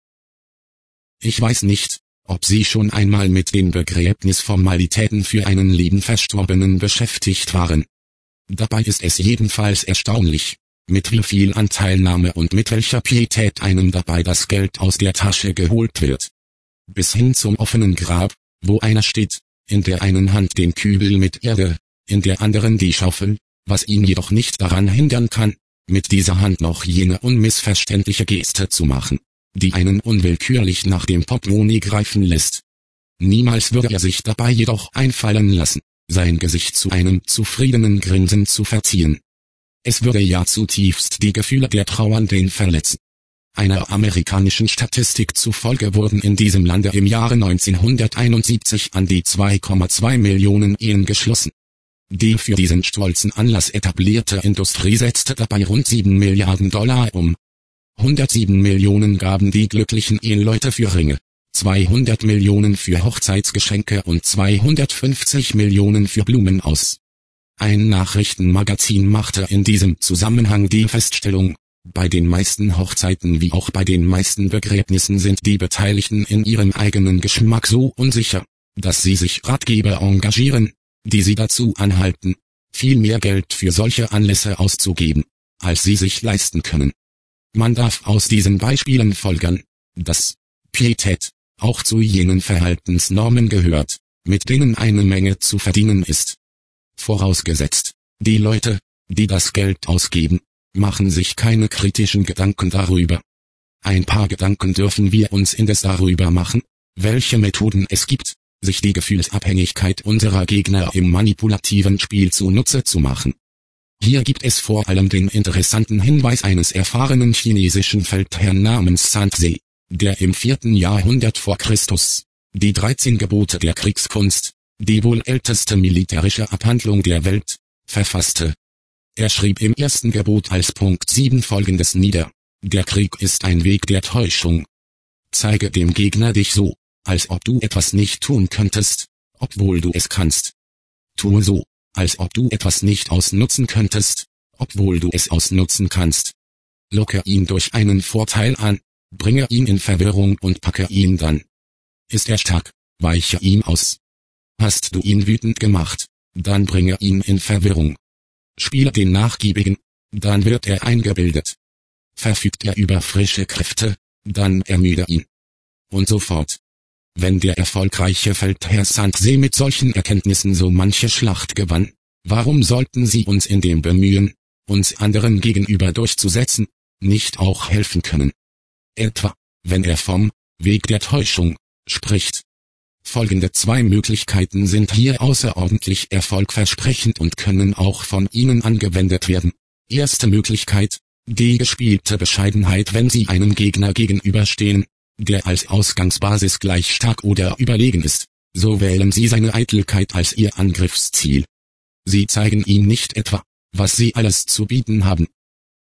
Ich weiß nicht, ob Sie schon einmal mit den Begräbnisformalitäten für einen lieben Verstorbenen beschäftigt waren. Dabei ist es jedenfalls erstaunlich, mit wie viel Anteilnahme und mit welcher Pietät einem dabei das Geld aus der Tasche geholt wird. Bis hin zum offenen Grab, wo einer steht, in der einen Hand den Kübel mit Erde, in der anderen die Schaufel, was ihn jedoch nicht daran hindern kann, mit dieser Hand noch jene unmissverständliche Geste zu machen, die einen unwillkürlich nach dem Portemonnaie greifen lässt. Niemals würde er sich dabei jedoch einfallen lassen, sein Gesicht zu einem zufriedenen Grinsen zu verziehen. Es würde ja zutiefst die Gefühle der Trauernden verletzen. Einer amerikanischen Statistik zufolge wurden in diesem Lande im Jahre neunzehnhunderteinundsiebzig an die zwei Komma zwei Millionen Ehen geschlossen. Die für diesen stolzen Anlass etablierte Industrie setzte dabei rund sieben Milliarden Dollar um. hundertsieben Millionen gaben die glücklichen Eheleute für Ringe, zweihundert Millionen für Hochzeitsgeschenke und zweihundertfünfzig Millionen für Blumen aus. Ein Nachrichtenmagazin machte in diesem Zusammenhang die Feststellung, bei den meisten Hochzeiten wie auch bei den meisten Begräbnissen sind die Beteiligten in ihrem eigenen Geschmack so unsicher, dass sie sich Ratgeber engagieren, die sie dazu anhalten, viel mehr Geld für solche Anlässe auszugeben, als sie sich leisten können. Man darf aus diesen Beispielen folgern, dass Pietät auch zu jenen Verhaltensnormen gehört, mit denen eine Menge zu verdienen ist. Vorausgesetzt, die Leute, die das Geld ausgeben, machen sich keine kritischen Gedanken darüber. Ein paar Gedanken dürfen wir uns indes darüber machen, welche Methoden es gibt, sich die Gefühlsabhängigkeit unserer Gegner im manipulativen Spiel zunutze zu machen. Hier gibt es vor allem den interessanten Hinweis eines erfahrenen chinesischen Feldherrn namens Sun Tse, der im vierten Jahrhundert vor Christus die dreizehn Gebote der Kriegskunst, die wohl älteste militärische Abhandlung der Welt, verfasste. Er schrieb im ersten Gebot als Punkt sieben folgendes nieder: Der Krieg ist ein Weg der Täuschung. Zeige dem Gegner dich so, als ob du etwas nicht tun könntest, obwohl du es kannst. Tue so, als ob du etwas nicht ausnutzen könntest, obwohl du es ausnutzen kannst. Locke ihn durch einen Vorteil an, bringe ihn in Verwirrung und packe ihn dann. Ist er stark, weiche ihm aus. Hast du ihn wütend gemacht, dann bringe ihn in Verwirrung. Spiele den Nachgiebigen, dann wird er eingebildet. Verfügt er über frische Kräfte, dann ermüde ihn. Und so fort. Wenn der erfolgreiche Feldherr Sun Tse mit solchen Erkenntnissen so manche Schlacht gewann, warum sollten sie uns in dem Bemühen, uns anderen gegenüber durchzusetzen, nicht auch helfen können? Etwa, wenn er vom Weg der Täuschung spricht. Folgende zwei Möglichkeiten sind hier außerordentlich erfolgversprechend und können auch von Ihnen angewendet werden. Erste Möglichkeit: die gespielte Bescheidenheit. Wenn Sie einem Gegner gegenüberstehen, der als Ausgangsbasis gleich stark oder überlegen ist, so wählen Sie seine Eitelkeit als Ihr Angriffsziel. Sie zeigen ihm nicht etwa, was Sie alles zu bieten haben.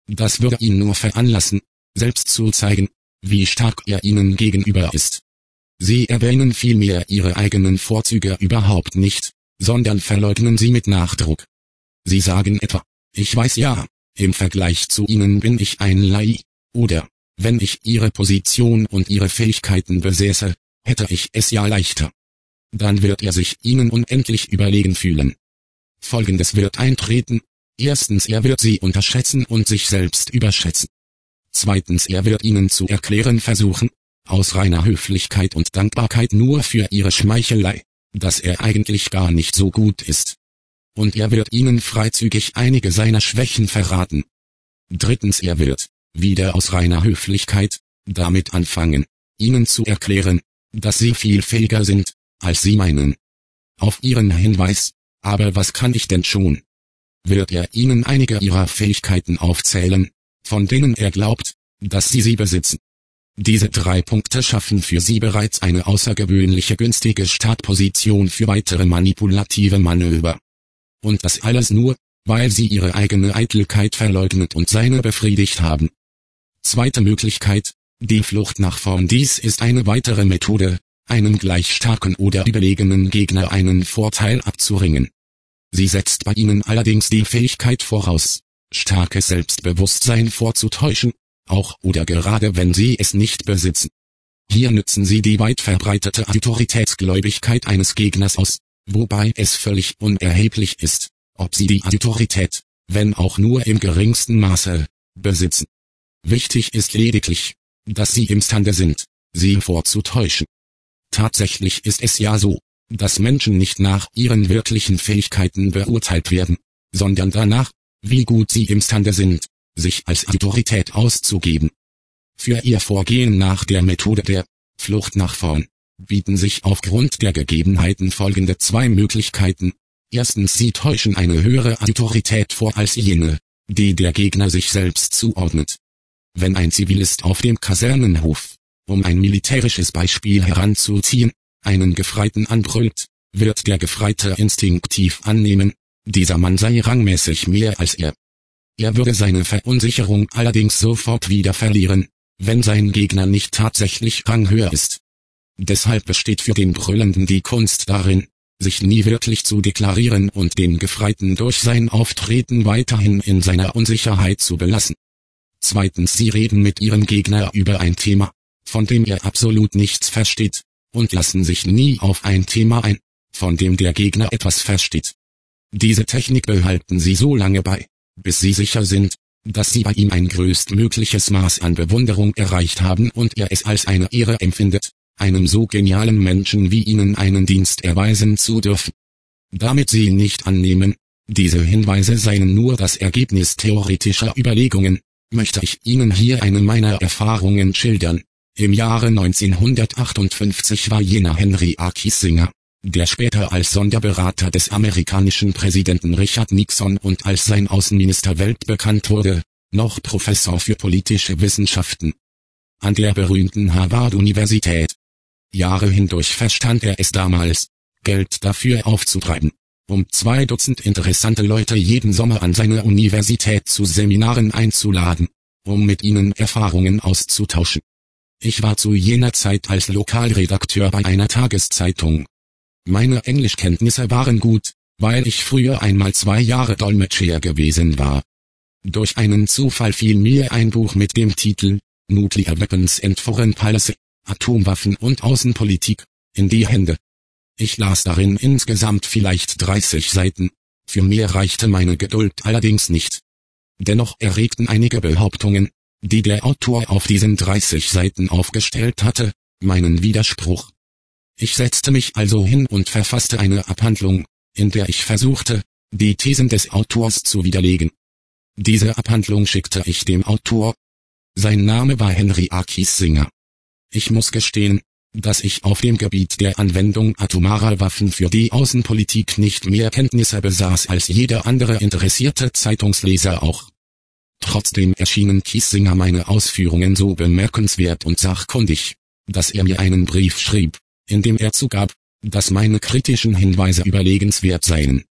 Das würde ihn nur veranlassen, selbst zu zeigen, wie stark er ihnen gegenüber ist. Sie erwähnen vielmehr ihre eigenen Vorzüge überhaupt nicht, sondern verleugnen sie mit Nachdruck. Sie sagen etwa, ich weiß ja, im Vergleich zu ihnen bin ich ein Laie, oder, wenn ich ihre Position und ihre Fähigkeiten besäße, hätte ich es ja leichter. Dann wird er sich ihnen unendlich überlegen fühlen. Folgendes wird eintreten: Erstens, er wird sie unterschätzen und sich selbst überschätzen. Zweitens, er wird ihnen zu erklären versuchen, aus reiner Höflichkeit und Dankbarkeit nur für ihre Schmeichelei, dass er eigentlich gar nicht so gut ist. Und er wird ihnen freizügig einige seiner Schwächen verraten. Drittens, er wird, wieder aus reiner Höflichkeit, damit anfangen, ihnen zu erklären, dass sie viel fähiger sind, als sie meinen. Auf ihren Hinweis, aber was kann ich denn schon? Wird er ihnen einige ihrer Fähigkeiten aufzählen, von denen er glaubt, dass sie sie besitzen. Diese drei Punkte schaffen für sie bereits eine außergewöhnliche günstige Startposition für weitere manipulative Manöver. Und das alles nur, weil sie ihre eigene Eitelkeit verleugnet und seine befriedigt haben. Zweite Möglichkeit, die Flucht nach vorn. Dies ist eine weitere Methode, einem gleich starken oder überlegenen Gegner einen Vorteil abzuringen. Sie setzt bei ihnen allerdings die Fähigkeit voraus, starkes Selbstbewusstsein vorzutäuschen, auch oder gerade wenn sie es nicht besitzen. Hier nützen sie die weit verbreitete Autoritätsgläubigkeit eines Gegners aus, wobei es völlig unerheblich ist, ob sie die Autorität, wenn auch nur im geringsten Maße, besitzen. Wichtig ist lediglich, dass sie imstande sind, sie vorzutäuschen. Tatsächlich ist es ja so, dass Menschen nicht nach ihren wirklichen Fähigkeiten beurteilt werden, sondern danach, wie gut sie imstande sind, sich als Autorität auszugeben. Für ihr Vorgehen nach der Methode der Flucht nach vorn bieten sich aufgrund der Gegebenheiten folgende zwei Möglichkeiten. Erstens, sie täuschen eine höhere Autorität vor als jene, die der Gegner sich selbst zuordnet. Wenn ein Zivilist auf dem Kasernenhof, um ein militärisches Beispiel heranzuziehen, einen Gefreiten anbrüllt, wird der Gefreite instinktiv annehmen, dieser Mann sei rangmäßig mehr als er. Er würde seine Verunsicherung allerdings sofort wieder verlieren, wenn sein Gegner nicht tatsächlich ranghöher ist. Deshalb besteht für den Brüllenden die Kunst darin, sich nie wirklich zu deklarieren und den Gefreiten durch sein Auftreten weiterhin in seiner Unsicherheit zu belassen. Zweitens, sie reden mit ihrem Gegner über ein Thema, von dem er absolut nichts versteht, und lassen sich nie auf ein Thema ein, von dem der Gegner etwas versteht. Diese Technik behalten sie so lange bei, bis sie sicher sind, dass sie bei ihm ein größtmögliches Maß an Bewunderung erreicht haben und er es als eine Ehre empfindet, einem so genialen Menschen wie ihnen einen Dienst erweisen zu dürfen. Damit sie nicht annehmen, diese Hinweise seien nur das Ergebnis theoretischer Überlegungen, möchte ich Ihnen hier eine meiner Erfahrungen schildern. Im Jahre neunzehnhundertachtundfünfzig war jener Henry A. Kissinger, der später als Sonderberater des amerikanischen Präsidenten Richard Nixon und als sein Außenminister weltbekannt wurde, noch Professor für politische Wissenschaften an der berühmten Harvard-Universität. Jahre hindurch verstand er es damals, Geld dafür aufzutreiben, um zwei Dutzend interessante Leute jeden Sommer an seine Universität zu Seminaren einzuladen, um mit ihnen Erfahrungen auszutauschen. Ich war zu jener Zeit als Lokalredakteur bei einer Tageszeitung. Meine Englischkenntnisse waren gut, weil ich früher einmal zwei Jahre Dolmetscher gewesen war. Durch einen Zufall fiel mir ein Buch mit dem Titel Nuclear Weapons and Foreign Policy, Atomwaffen und Außenpolitik, in die Hände. Ich las darin insgesamt vielleicht dreißig Seiten, für mehr reichte meine Geduld allerdings nicht. Dennoch erregten einige Behauptungen, die der Autor auf diesen dreißig Seiten aufgestellt hatte, meinen Widerspruch. Ich setzte mich also hin und verfasste eine Abhandlung, in der ich versuchte, die Thesen des Autors zu widerlegen. Diese Abhandlung schickte ich dem Autor. Sein Name war Henry A. Kissinger. Ich muss gestehen, dass ich auf dem Gebiet der Anwendung atomarer Waffen für die Außenpolitik nicht mehr Kenntnisse besaß als jeder andere interessierte Zeitungsleser auch. Trotzdem erschienen Kissinger meine Ausführungen so bemerkenswert und sachkundig, dass er mir einen Brief schrieb, in dem er zugab, dass meine kritischen Hinweise überlegenswert seien.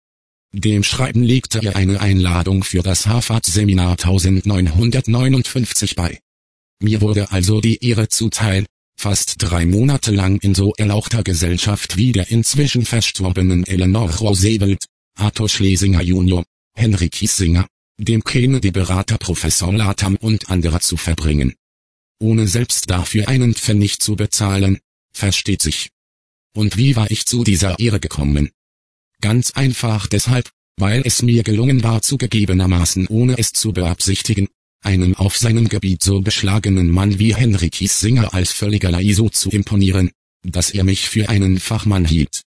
Dem Schreiben legte er eine Einladung für das Harvard-Seminar neunzehnhundertneunundfünfzig bei. Mir wurde also die Ehre zuteil, fast drei Monate lang in so erlauchter Gesellschaft wie der inzwischen verstorbenen Eleanor Roosevelt, Arthur Schlesinger Junior, Henry Kissinger, dem Kennedy-Berater Professor Latham und anderer zu verbringen. Ohne selbst dafür einen Pfennig zu bezahlen, versteht sich. Und wie war ich zu dieser Ehre gekommen? Ganz einfach deshalb, weil es mir gelungen war, zugegebenermaßen ohne es zu beabsichtigen, einem auf seinem Gebiet so beschlagenen Mann wie Henry Kissinger als völliger Laie so zu imponieren, dass er mich für einen Fachmann hielt.